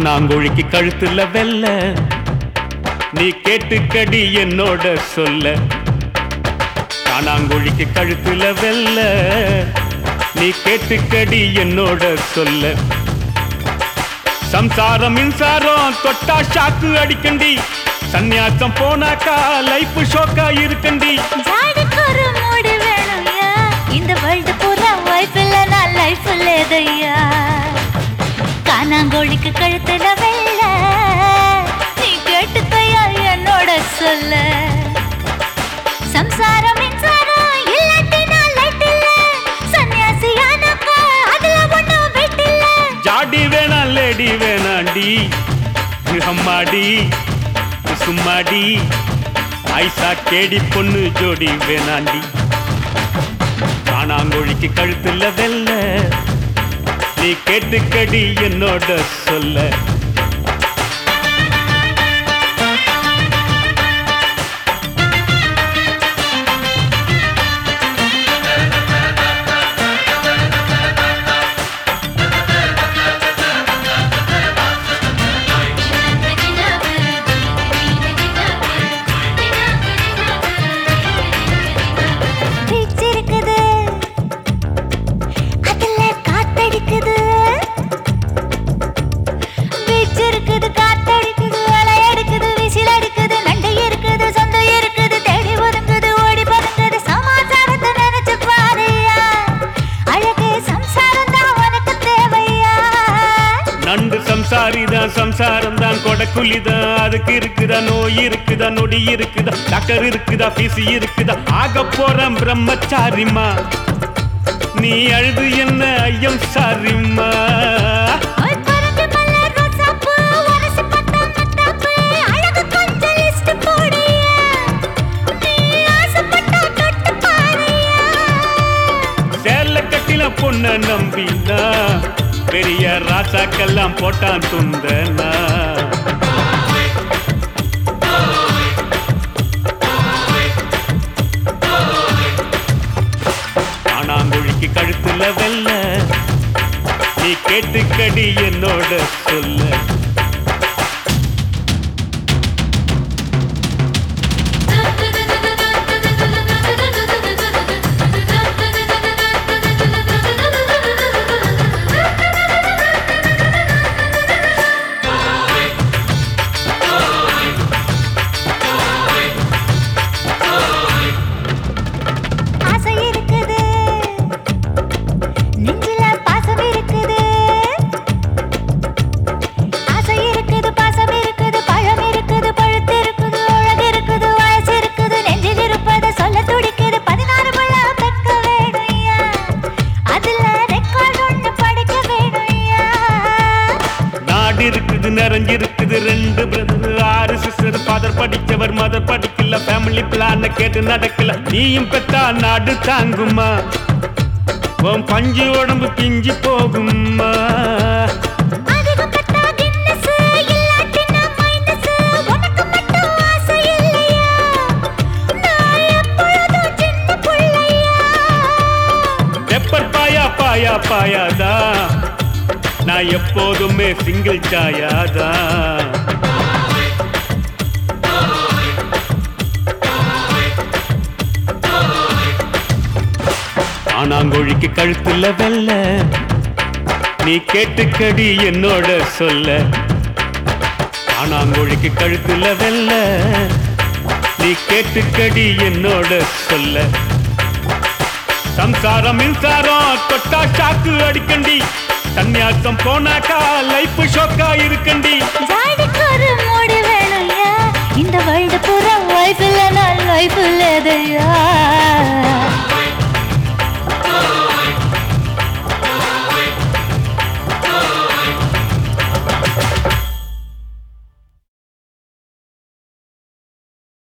காணாங்கோழிக்கு கழுத்துல வெல்ல நீ கேட்டுக்கடி என்னோட சொல்ல. காணாங்கோழிக்கு கழுத்துல வெல்ல நீ கேட்டுக்கடி என்னோட சொல்ல. சம்சாரம் மின்சாரம் தொட்டா ஷாக்கு அடிக்கண்டி, சந்நியாசம் போனாக்கா லைஃப் ஷோக்கா இருக்கண்டி. ஒரு மூடு வேணும்யா, இந்த வேர்ல்டு பூரா வைஃப் இல்லனா லைஃப் இல்லையா. காணாங்கோழிக்கு கழுத்துல வெல்ல நீ கேட்டுக்கையா என்னோட சொல்ல. சம்சாரம் மின்சாரம் இல்லாட்டினா லைட் இல்ல, சன்னியாசியானாக்கா அதுல ஒண்ணும் வெயிட் இல்ல. ஜாடி வேணா லேடி வேணாண்டி, அம்மாடி சும்மாடி ஐசா கேடி பொண்ணு ஜோடி வேணாண்டி. காணாங்கோழிக்கு கழுத்துல வெல்ல நீ கேட்டுக்கடி என்னோட சொல்ல. சம்சாரிதான் சம்சாரம் தான் கொடக்குலிதான், அதுக்கு இருக்குதா நோய் இருக்குதா நொடி இருக்குதா டாக்டர் இருக்குதா பிசி இருக்குதா. ஆக போறேன் பிரம்மச்சாரிமா, நீ அழுது என்ன ஐயம் சாரிம்மா. சேல கட்டில பொண்ண நம்பினா பெரிய ராசாக்கெல்லாம் போட்டான் துந்தனா. காணாங்கோழிக்கு கழுத்துல வெல்ல நீ கேட்டுக்கடி என்னோட சொல்ல. நிறைஞ்சிருக்குது ரெண்டு பிரதர் 6 சிஸ்டர், ஃபாதர் படிச்சவர் மதர் படிக்கல, ஃபேமிலி பிளான கேட்டு நடக்கல. நீயும் பெத்தா நாடு தாங்குமா, உன் பஞ்சு உடம்பு பிஞ்சு போகுமா. பெப்பர் பாயா பாயா பாயாதா, நான் எப்போதுமே சிங்கிள் சாயாதான். காணாங்கோழிக்கு கழுத்துல வெல்ல நீ கேட்டுக்கடி என்னோட சொல்ல. காணாங்கோழிக்கு கழுத்துல வெல்ல நீ கேட்டுக்கடி என்னோட சொல்ல. சம்சாரம் மின்சாரம் தொட்டா ஷாக்கு அடிக்கண்டி, சந்நியாசம் போனாக்கா லைஃப் ஷோக்கா இருக்கண்டி. ஒரு மூடு வேணும்யா, இந்த வேர்ல்டு பூரா வைஃப் இல்லனா லைஃப் இல்லையா.